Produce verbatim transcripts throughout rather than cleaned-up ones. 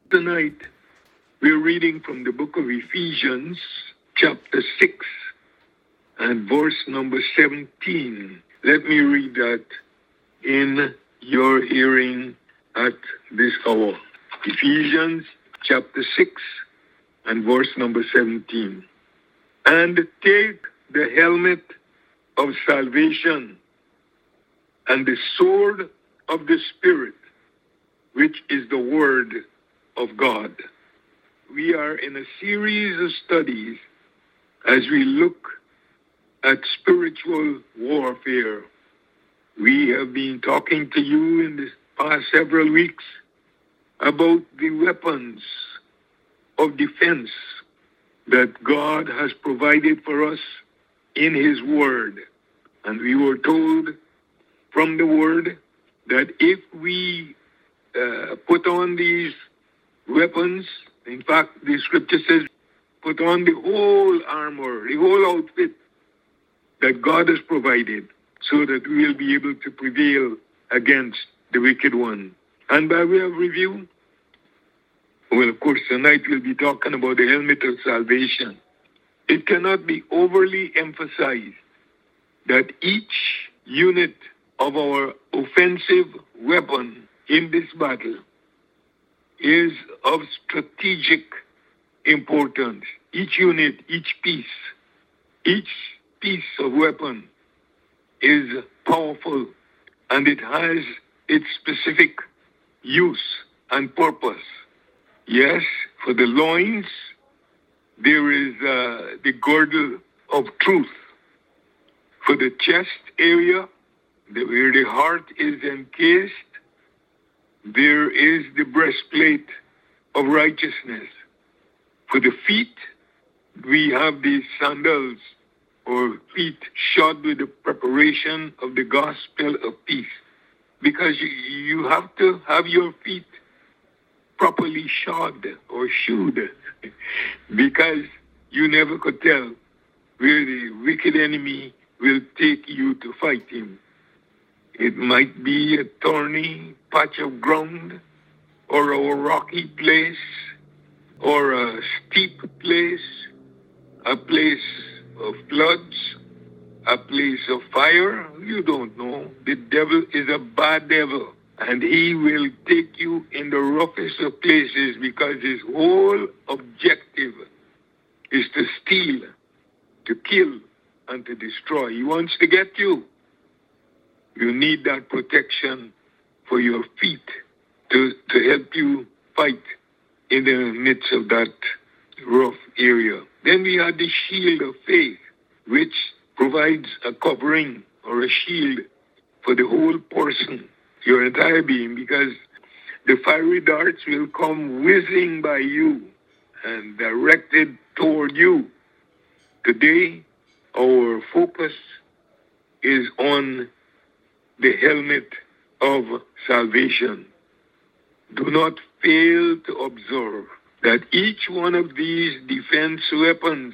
Tonight, we're reading from the book of Ephesians, chapter six, and verse number seventeen. Let me read that in your hearing at this hour. Ephesians, chapter six, and verse number seventeen. And take the helmet of salvation and the sword of the Spirit, which is the word of God. We are in a series of studies as we look at spiritual warfare. We have been talking to you in the past several weeks about the weapons of defense that God has provided for us in His Word. And we were told from the Word that if we uh, put on these weapons, in fact, the scripture says, put on the whole armor, the whole outfit that God has provided, so that we will be able to prevail against the wicked one. And by way of review, well, of course, tonight we'll be talking about the helmet of salvation. It cannot be overly emphasized that each unit of our offensive weapon in this battle is of strategic importance. Each unit, each piece, each piece of weapon is powerful, and it has its specific use and purpose. Yes, for the loins, there is uh, the girdle of truth. For the chest area, the, where the heart is encased, there is the breastplate of righteousness. For the feet, we have the sandals, or feet shod with the preparation of the gospel of peace. Because you, you have to have your feet properly shod or shoed, because you never could tell where the wicked enemy will take you to fight him. It might be a thorny patch of ground, or a rocky place, or a steep place, a place of floods, a place of fire. You don't know. The devil is a bad devil, and he will take you in the roughest of places, because his whole objective is to steal, to kill, and to destroy. He wants to get you. You need that protection for your feet to, to help you fight in the midst of that rough area. Then we have the shield of faith, which provides a covering or a shield for the whole person, your entire being, because the fiery darts will come whizzing by you and directed toward you. Today, our focus is on the helmet of salvation. Do not fail to observe that each one of these defense weapons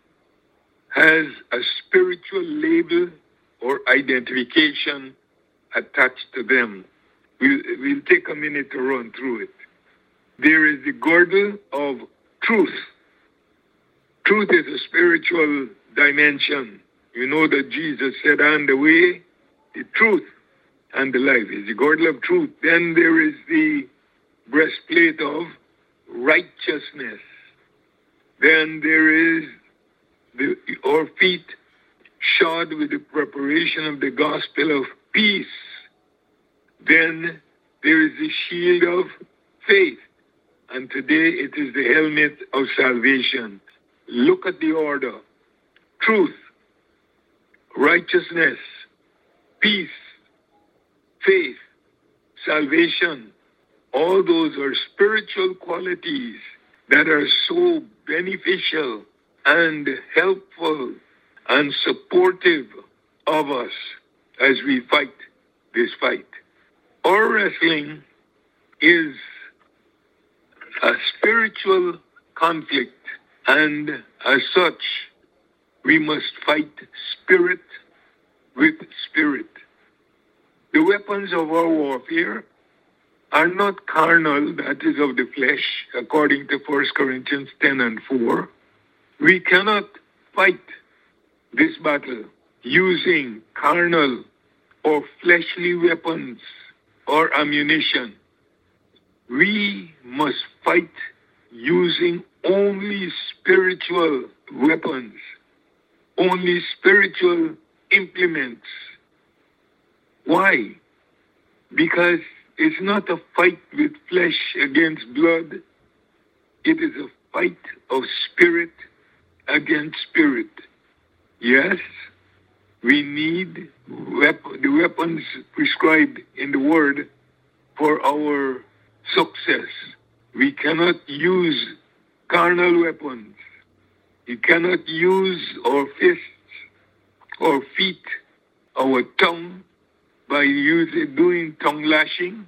has a spiritual label or identification attached to them. We'll, we'll take a minute to run through it. There is the girdle of truth. Truth is a spiritual dimension. You know that Jesus said, I am the way, the truth, and the life. Is the girdle of truth. Then there is the breastplate of righteousness. Then there is the, our feet shod with the preparation of the gospel of peace. Then there is the shield of faith. And today it is the helmet of salvation. Look at the order. Truth, righteousness, peace, faith, salvation. All those are spiritual qualities that are so beneficial and helpful and supportive of us as we fight this fight. Our wrestling is a spiritual conflict, and as such, we must fight spirit with spirit. The weapons of our warfare are not carnal, that is of the flesh, according to First Corinthians ten and four. We cannot fight this battle using carnal or fleshly weapons or ammunition. We must fight using only spiritual weapons, only spiritual implements. Why? Because it's not a fight with flesh against blood. It is a fight of spirit against spirit. Yes, we need wep- the weapons prescribed in the Word for our success. We cannot use carnal weapons. We cannot use our fists or feet, our tongue, by using, doing tongue lashing,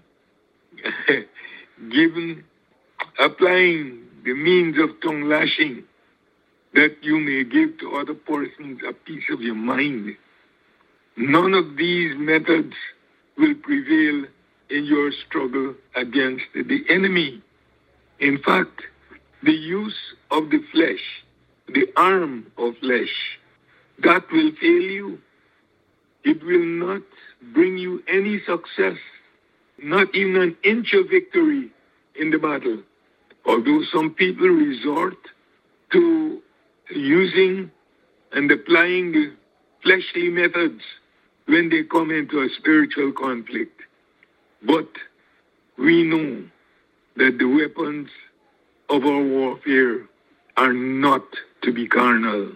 giving, applying the means of tongue lashing that you may give to other persons a piece of your mind. None of these methods will prevail in your struggle against the enemy. In fact, the use of the flesh, the arm of flesh, that will fail you. It will not bring you any success, not even an inch of victory in the battle. Although some people resort to using and applying the fleshly methods when they come into a spiritual conflict. But we know that the weapons of our warfare are not to be carnal.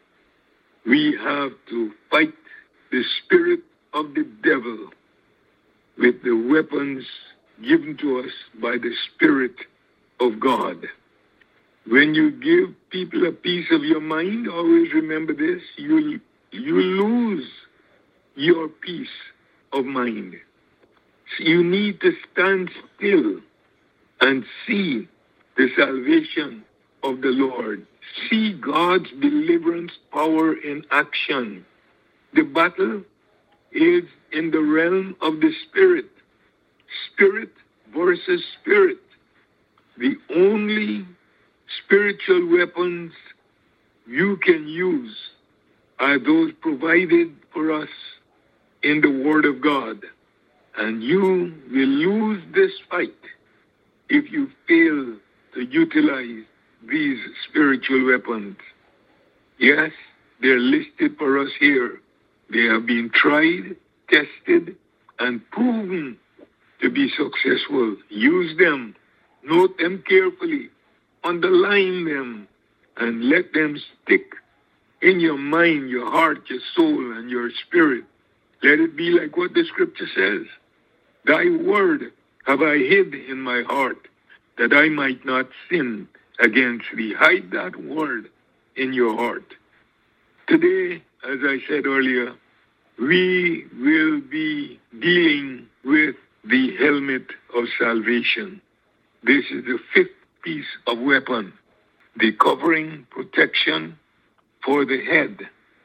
We have to fight the spirit of the devil with the weapons given to us by the Spirit of God. When you give people a piece of your mind, always remember this, you you lose your peace of mind. So you need to stand still and see the salvation of the Lord. See God's deliverance power in action. The battle is in the realm of the spirit. Spirit versus spirit. The only spiritual weapons you can use are those provided for us in the Word of God. And you will lose this fight if you fail to utilize these spiritual weapons. Yes, they're listed for us here. They have been tried, tested, and proven to be successful. Use them. Note them carefully. Underline them. And let them stick in your mind, your heart, your soul, and your spirit. Let it be like what the scripture says. Thy word have I hid in my heart, that I might not sin against thee. Hide that word in your heart. Today, as I said earlier, we will be dealing with the helmet of salvation. This is the fifth piece of weapon, the covering protection for the head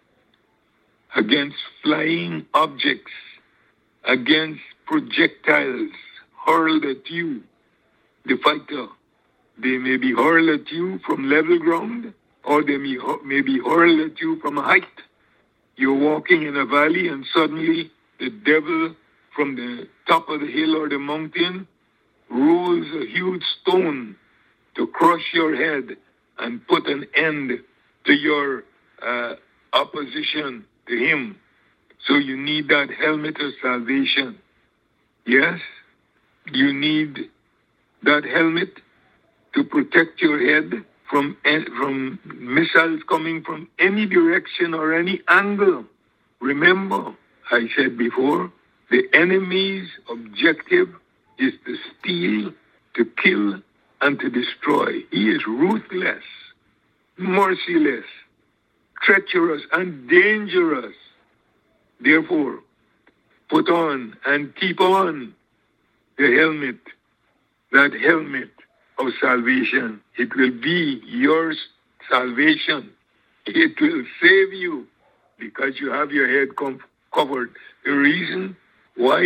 against flying objects, against projectiles hurled at you, the fighter. They may be hurled at you from level ground, or they may, may be hurled at you from a height. You're walking in a valley and suddenly the devil from the top of the hill or the mountain rolls a huge stone to crush your head and put an end to your uh, opposition to him. So you need that helmet of salvation. Yes, you need that helmet to protect your head from from missiles coming from any direction or any angle. Remember, I said before, the enemy's objective is to steal, to kill, and to destroy. He is ruthless, merciless, treacherous, and dangerous. Therefore, put on and keep on the helmet, that helmet of salvation. It will be your salvation. It will save you because you have your head com- covered. The reason why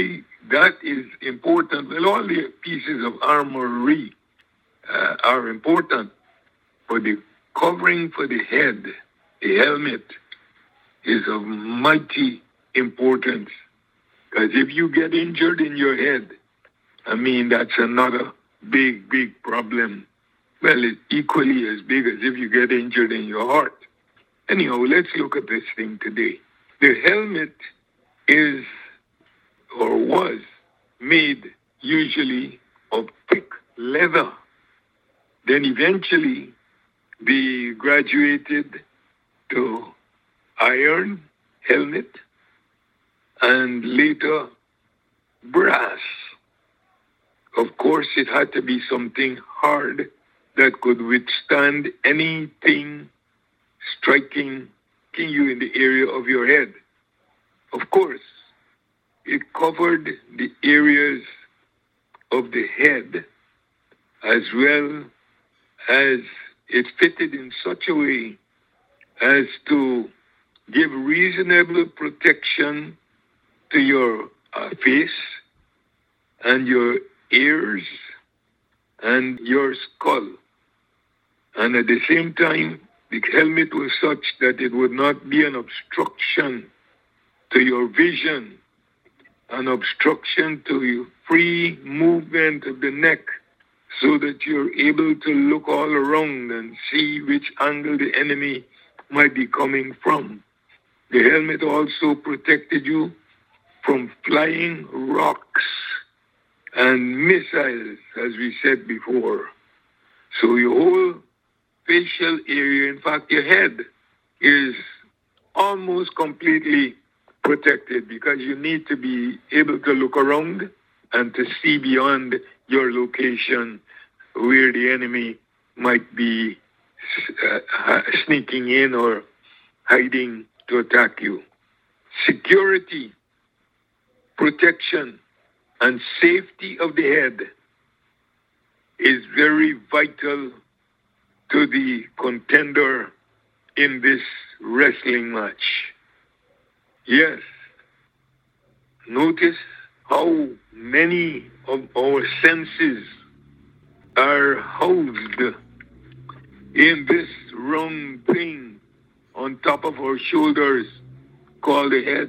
that is important. Well, all the pieces of armory uh, are important, but the covering for the head, the helmet, is of mighty importance. Because if you get injured in your head, I mean, that's another big, big problem. Well, it's equally as big as if you get injured in your heart. Anyhow, let's look at this thing today. The helmet is or was made usually of thick leather. Then eventually they graduated to iron helmet and later brass. Of course, it had to be something hard that could withstand anything striking you in the area of your head. Of course, it covered the areas of the head as well as it fitted in such a way as to give reasonable protection to your uh, face and your ears and your skull. And at the same time, the helmet was such that it would not be an obstruction to your vision, an obstruction to your free movement of the neck, so that you're able to look all around and see which angle the enemy might be coming from. The helmet also protected you from flying rocks and missiles, as we said before. So your whole facial area, in fact, your head, is almost completely protected because you need to be able to look around and to see beyond your location where the enemy might be uh, sneaking in or hiding to attack you. Security, protection, and safety of the head is very vital to the contender in this wrestling match. Yes, notice how many of our senses are housed in this round thing on top of our shoulders called the head.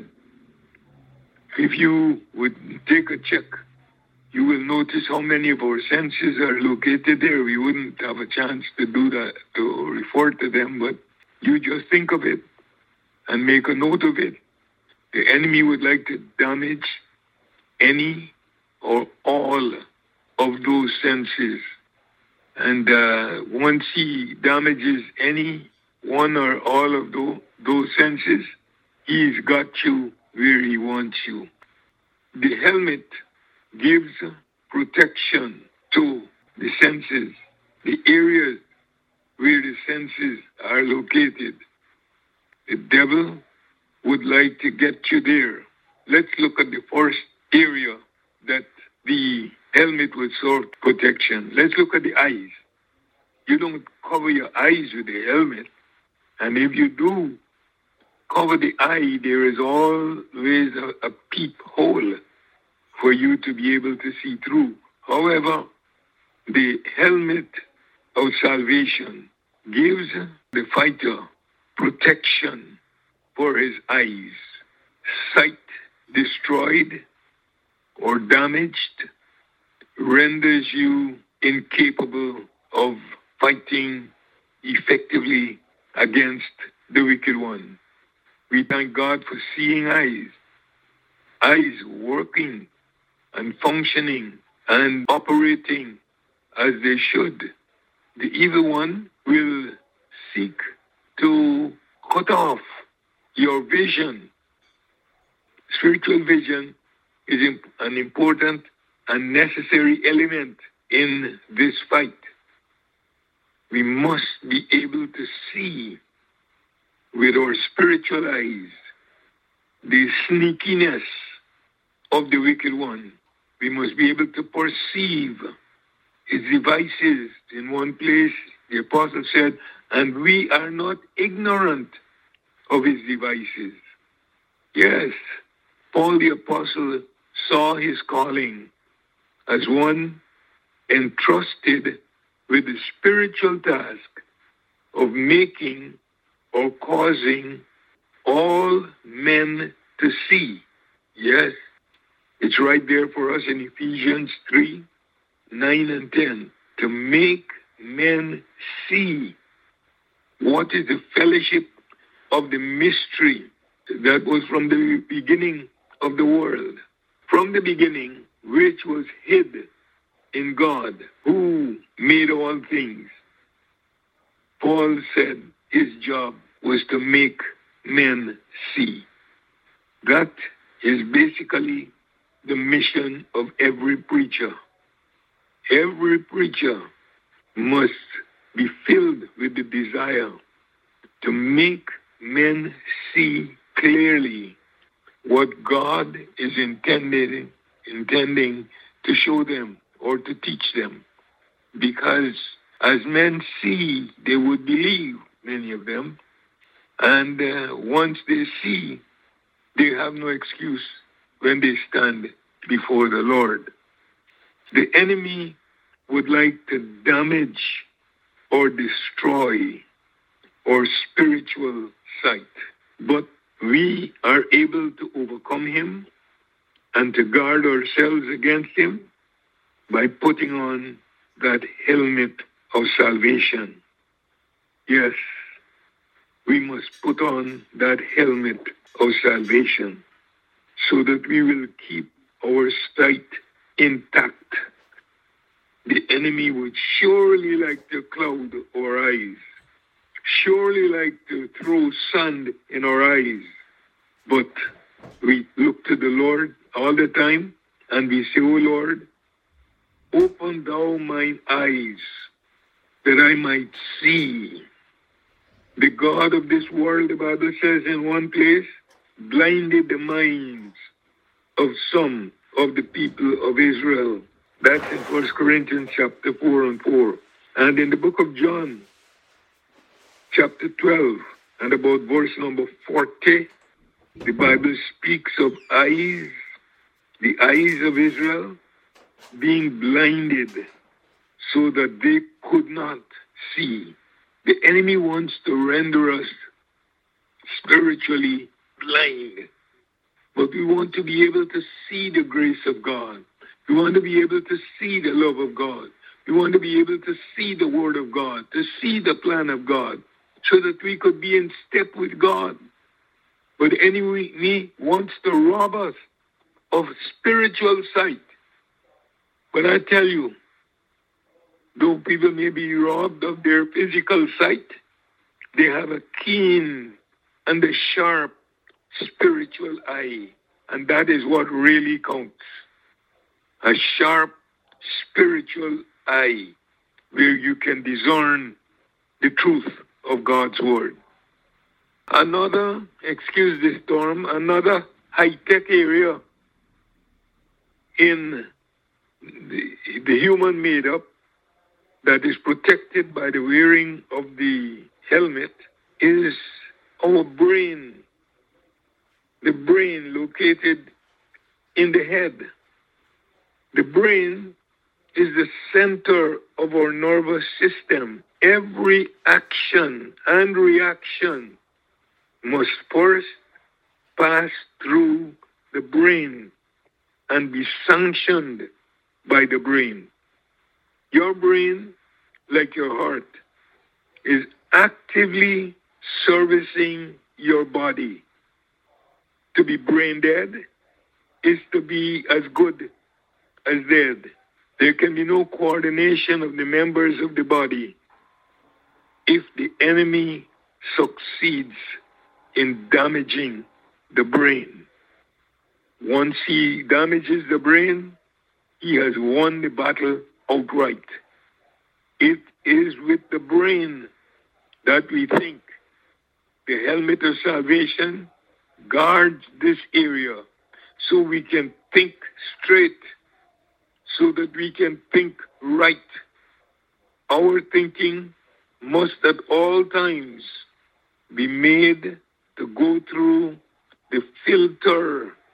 If you would take a check, you will notice how many of our senses are located there. We wouldn't have a chance to do that, to refer to them, but you just think of it and make a note of it. The enemy would like to damage any or all of those senses. And uh, once he damages any one or all of those, those senses, he's got you where he wants you. The helmet gives protection to the senses, the areas where the senses are located. The devil would like to get you there. Let's look at the first area that the helmet would serve protection. Let's look at the eyes. You don't cover your eyes with the helmet. And if you do cover the eye, there is always a, a peephole for you to be able to see through. However, the helmet of salvation gives the fighter protection for his eyes. Sight destroyed or damaged renders you incapable of fighting effectively against the wicked one. We thank God for seeing eyes, eyes working and functioning and operating as they should. The evil one will seek to cut off your vision. Spiritual vision is an important and necessary element in this fight. We must be able to see with our spiritual eyes the sneakiness of the wicked one. We must be able to perceive his devices. In one place, the apostle said, and we are not ignorant of his devices. Yes, Paul the apostle saw his calling as one entrusted with the spiritual task of making or causing all men to see. Yes, it's right there for us in Ephesians three, nine and ten. To make men see what is the fellowship of the mystery that was from the beginning of the world. From the beginning, which was hid in God, who made all things. Paul said his job was to make men see. That is basically the mission of every preacher. Every preacher must be filled with the desire to make men see clearly what God is intended, intending to show them or to teach them. Because as men see, they would believe, many of them. And uh, once they see, they have no excuse when they stand before the Lord. The enemy would like to damage or destroy our spiritual sight. But we are able to overcome him and to guard ourselves against him by putting on that helmet of salvation. Yes, we must put on that helmet of salvation so that we will keep our sight intact. The enemy would surely like to cloud our eyes, surely like to throw sand in our eyes. But we look to the Lord all the time and we say, "O Lord, open thou mine eyes that I might see." The God of this world, the Bible says in one place, blinded the minds of some of the people of Israel. That's in First Corinthians chapter four and four. And in the book of John, chapter twelve, and about verse number forty, the Bible speaks of eyes, the eyes of Israel being blinded so that they could not see. The enemy wants to render us spiritually blind, but we want to be able to see the grace of God. We want to be able to see the love of God. We want to be able to see the word of God, to see the plan of God, so that we could be in step with God. But the enemy wants to rob us of spiritual sight. But I tell you, though people may be robbed of their physical sight, they have a keen and a sharp spiritual eye. And that is what really counts. A sharp spiritual eye where you can discern the truth of God's word. Another, excuse this term, another high-tech area in the, the human made-up that is protected by the wearing of the helmet is our brain. The brain located in the head. The brain is the center of our nervous system. Every action and reaction must first pass through the brain and be sanctioned by the brain. Your brain, like your heart, is actively servicing your body. To be brain dead is to be as good as dead. There can be no coordination of the members of the body if the enemy succeeds in damaging the brain. Once he damages the brain, he has won the battle outright. It is with the brain that we think. The helmet of salvation guards this area so we can think straight, so that we can think right. Our thinking must at all times be made to go through the filter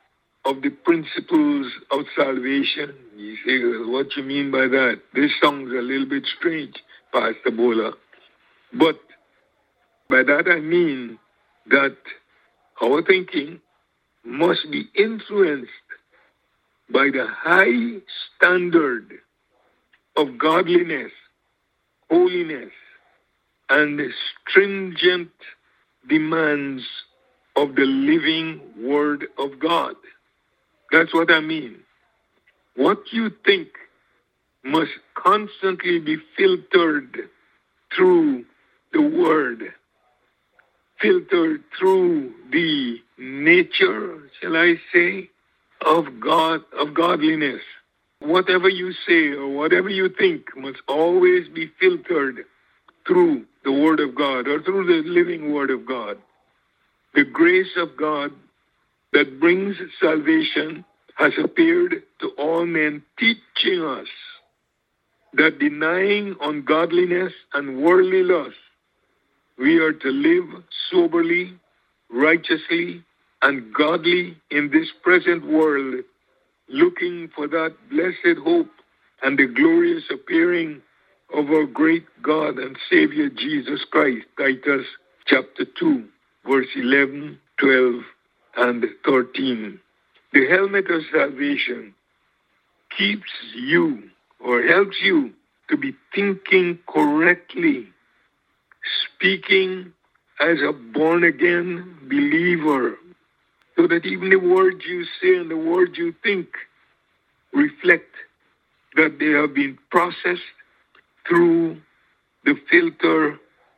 of the principles of salvation. You say, well, what you mean by that? This sounds a little bit strange, Pastor Bola. But by that I mean that our thinking must be influenced by the high standard of godliness, holiness, and the stringent demands of the living Word of God. That's what I mean. What you think must constantly be filtered through the Word, filtered through the nature, shall I say, of God, of godliness. Whatever you say or whatever you think must always be filtered through the Word of God or through the living Word of God. The grace of God that brings salvation has appeared to all men, teaching us that denying ungodliness and worldly lust, we are to live soberly, righteously, and godly in this present world, looking for that blessed hope and the glorious appearing of our great God and Savior Jesus Christ. Titus chapter two, verse eleven, twelve, and thirteen. The helmet of salvation keeps you or helps you to be thinking correctly, speaking as a born-again believer, so that even the words you say and the words you think reflect that they have been processed through the filter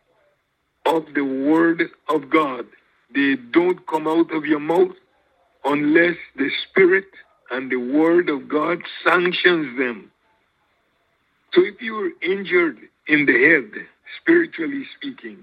of the Word of God. They don't come out of your mouth unless the Spirit and the Word of God sanctions them. So if you are injured in the head, spiritually speaking,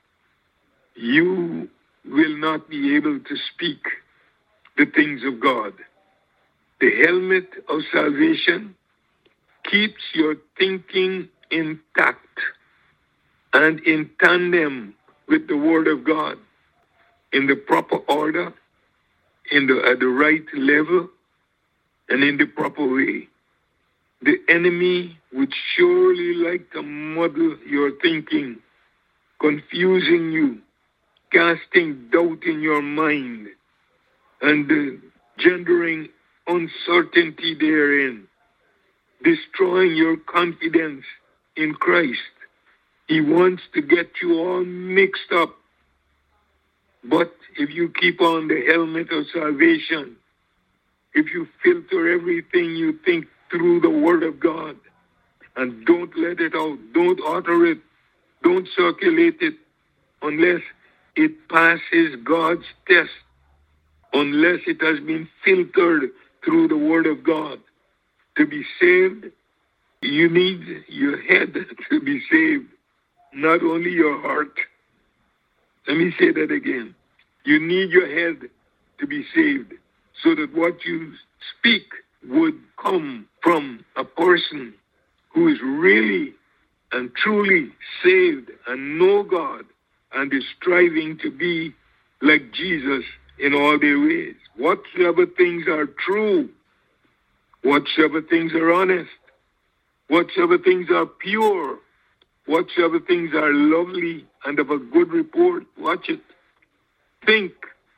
you will not be able to speak the things of God. The helmet of salvation keeps your thinking intact and in tandem with the Word of God, in the proper order, in the at the right level, and in the proper way. The enemy would surely like to muddle your thinking, confusing you, casting doubt in your mind, and uh, gendering uncertainty therein, destroying your confidence in Christ. He wants to get you all mixed up. But if you keep on the helmet of salvation, if you filter everything you think through the Word of God, and don't let it out, don't utter it, don't circulate it, unless it passes God's test, unless it has been filtered through the Word of God. To be saved, you need your head to be saved, not only your heart. Let me say that again. You need your head to be saved, so that what you speak would come from a person who is really and truly saved and know God and is striving to be like Jesus in all their ways. Whatsoever things are true, whatsoever things are honest, whatsoever things are pure, whatsoever things are lovely and of a good report, watch it. Think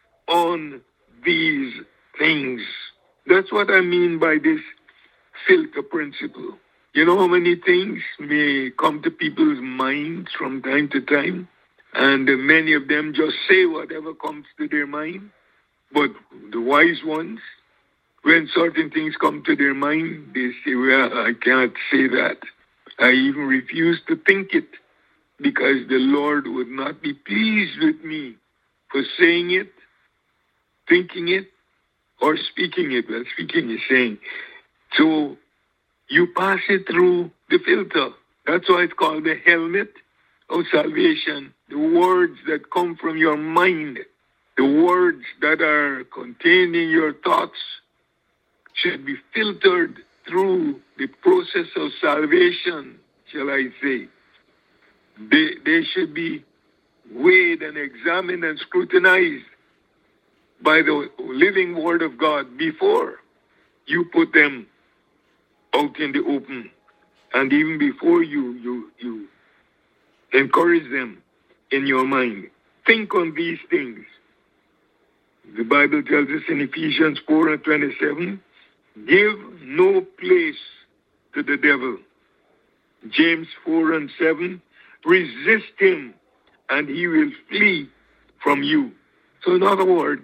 on these things. That's what I mean by this filter principle. You know how many things may come to people's minds from time to time? And many of them just say whatever comes to their mind. But the wise ones, when certain things come to their mind, they say, well, I can't say that. I even refuse to think it, because the Lord would not be pleased with me for saying it, thinking it, or speaking it. Well, speaking is saying. So you pass it through the filter. That's why it's called the helmet of salvation. The words that come from your mind, the words that are contained in your thoughts, should be filtered through the process of salvation, shall I say. They, they should be weighed and examined and scrutinized by the living word of God before you put them out in the open, and even before you you you encourage them in your mind. Think on these things. The Bible tells us in Ephesians four and twenty-seven, give no place to the devil. James four and seven, resist him and he will flee from you. So in other words,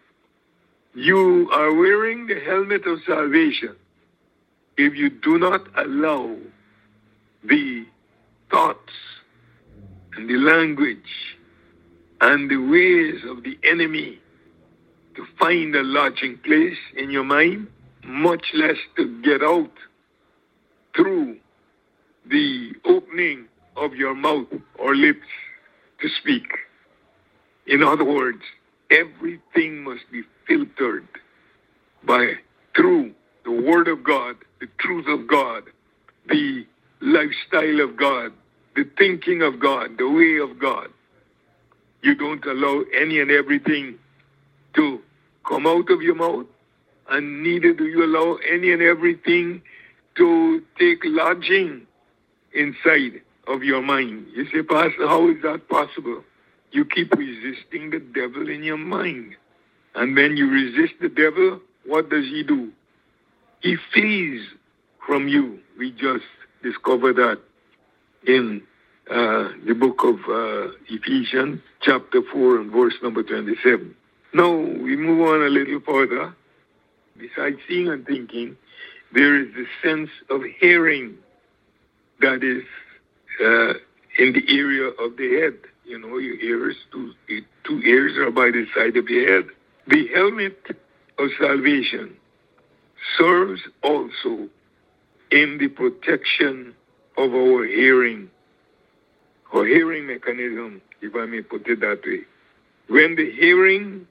you are wearing the helmet of salvation if you do not allow the thoughts and the language and the ways of the enemy to find a lodging place in your mind, much less to get out through the opening of your mouth or lips to speak. In other words, everything must be filtered by through the Word of God, the truth of God, the lifestyle of God, the thinking of God, the way of God. You don't allow any and everything to come out of your mouth, and neither do you allow any and everything to take lodging inside of your mind. You say, Pastor, how is that possible? You keep resisting the devil in your mind. And when you resist the devil, what does he do? He flees from you. We just discovered that in uh, the book of uh, Ephesians, chapter four, and verse number twenty-seven. Now, we move on a little further. Besides seeing and thinking, there is the sense of hearing that is uh, in the area of the head. You know, your ears, two, two ears are by the side of your head. The helmet of salvation serves also in the protection of our hearing, or hearing mechanism, if I may put it that way. When the hearing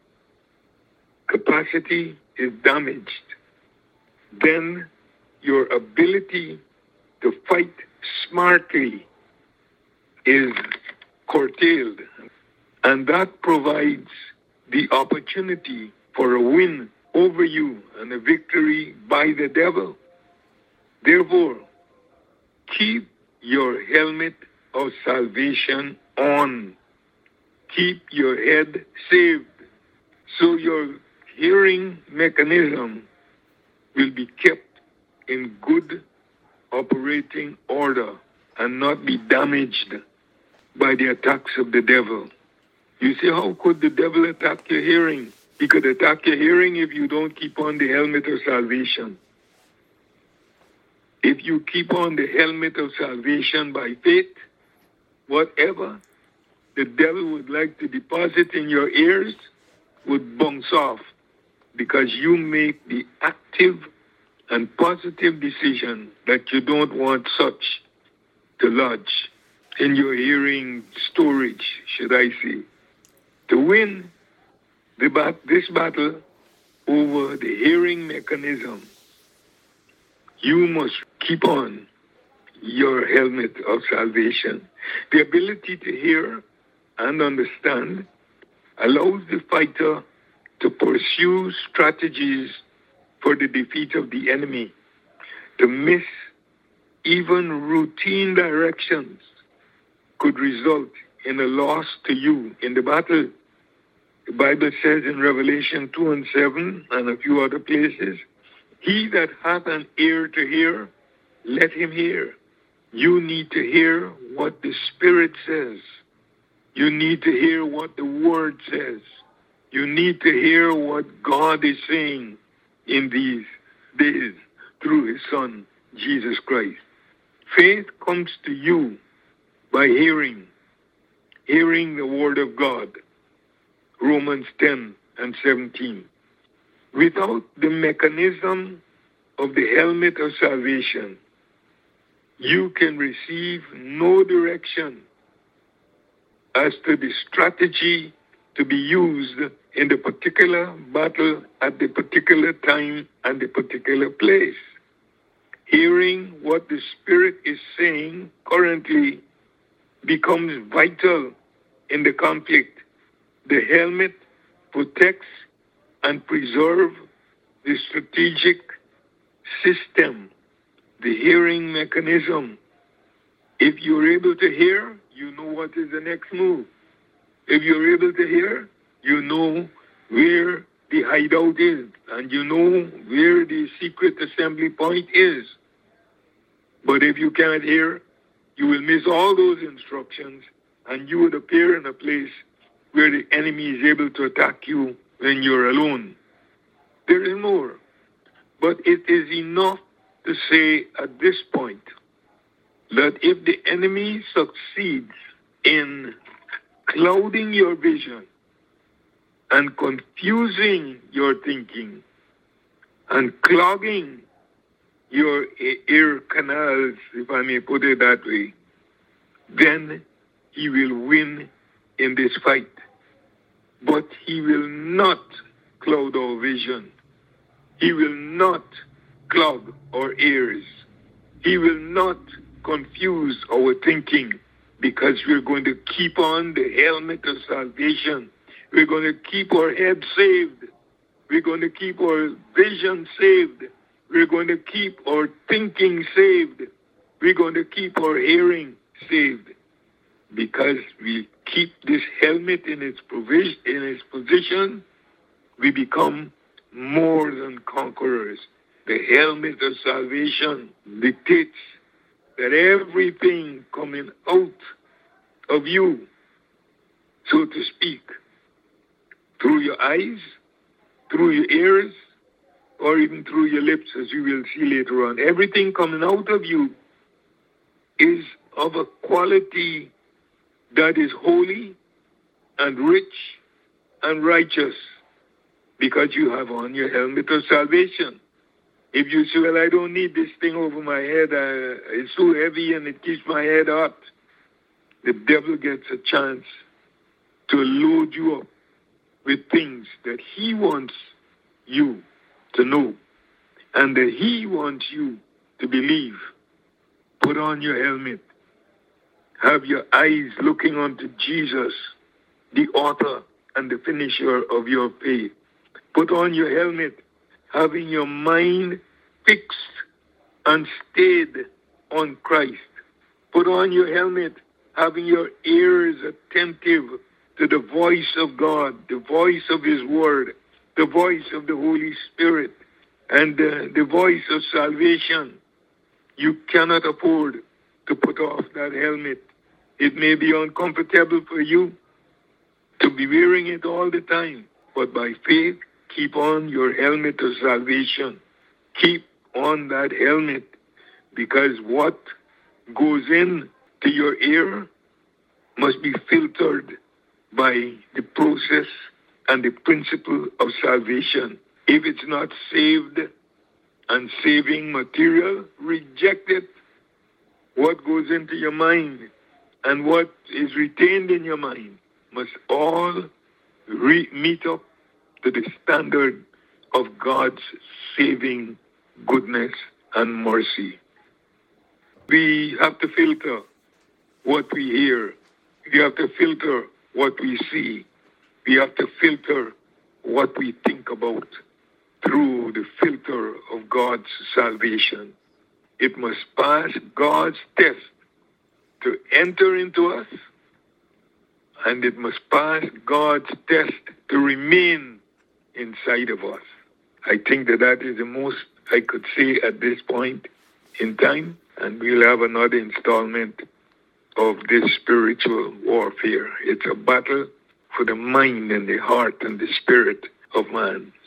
capacity is damaged, then your ability to fight smartly is curtailed. And that provides the opportunity for a win over you and a victory by the devil. Therefore, keep your helmet of salvation on. Keep your head saved, so your hearing mechanism will be kept in good operating order and not be damaged by the attacks of the devil. You say, how could the devil attack your hearing? He could attack your hearing if you don't keep on the helmet of salvation. If you keep on the helmet of salvation by faith, whatever the devil would like to deposit in your ears would bounce off, because you make the active and positive decision that you don't want such to lodge in your hearing storage, should I say. To win the bat- this battle over the hearing mechanism, you must keep on your helmet of salvation. The ability to hear and understand allows the fighter to pursue strategies for the defeat of the enemy. To miss even routine directions could result in a loss to you in the battle. The Bible says in Revelation two and seven and a few other places, he that hath an ear to hear, let him hear. You need to hear what the Spirit says. You need to hear what the Word says. You need to hear what God is saying in these days through His Son, Jesus Christ. Faith comes to you by hearing, hearing the Word of God, Romans ten and seventeen. Without the mechanism of the helmet of salvation, you can receive no direction as to the strategy to be used in the particular battle at the particular time and the particular place. Hearing what the Spirit is saying currently becomes vital in the conflict. The helmet protects and preserve the strategic system, the hearing mechanism. If you're able to hear, you know what is the next move. If you're able to hear, you know where the hideout is, and you know where the secret assembly point is. But if you can't hear, you will miss all those instructions, and you would appear in a place where the enemy is able to attack you when you're alone. There is more, but it is enough to say at this point that if the enemy succeeds in clouding your vision and confusing your thinking and clogging your ear canals, if I may put it that way, then he will win in this fight. But he will not cloud our vision. He will not clog our ears. He will not confuse our thinking, because we're going to keep on the helmet of salvation. We're going to keep our head saved. We're going to keep our vision saved. We're going to keep our thinking saved. We're going to keep our hearing saved. Because we keep this helmet in its provision, in its position, we become more than conquerors. The helmet of salvation dictates that everything coming out of you, so to speak, through your eyes, through your ears, or even through your lips, as you will see later on, everything coming out of you is of a quality that is holy and rich and righteous, because you have on your helmet of salvation. If you say, well, I don't need this thing over my head, uh, it's so heavy and it keeps my head hot, the devil gets a chance to load you up with things that he wants you to know and that he wants you to believe. Put on your helmet. Have your eyes looking unto Jesus, the author and the finisher of your faith. Put on your helmet, having your mind fixed and stayed on Christ. Put on your helmet, having your ears attentive to the voice of God, the voice of his word, the voice of the Holy Spirit, and uh, the voice of salvation. You cannot afford to put off that helmet. It may be uncomfortable for you to be wearing it all the time, but by faith, keep on your helmet of salvation. Keep on that helmet, because what goes in to your ear must be filtered by the process and the principle of salvation. If it's not saved and saving material, reject it. What goes into your mind and what is retained in your mind must all re- meet up to the standard of God's saving goodness and mercy. We have to filter what we hear. We have to filter what we see. We have to filter what we think about through the filter of God's salvation. It must pass God's test to enter into us, and it must pass God's test to remain inside of us. I think that that is the most I could say at this point in time, and we'll have another installment of this spiritual warfare. It's a battle for the mind and the heart and the spirit of man.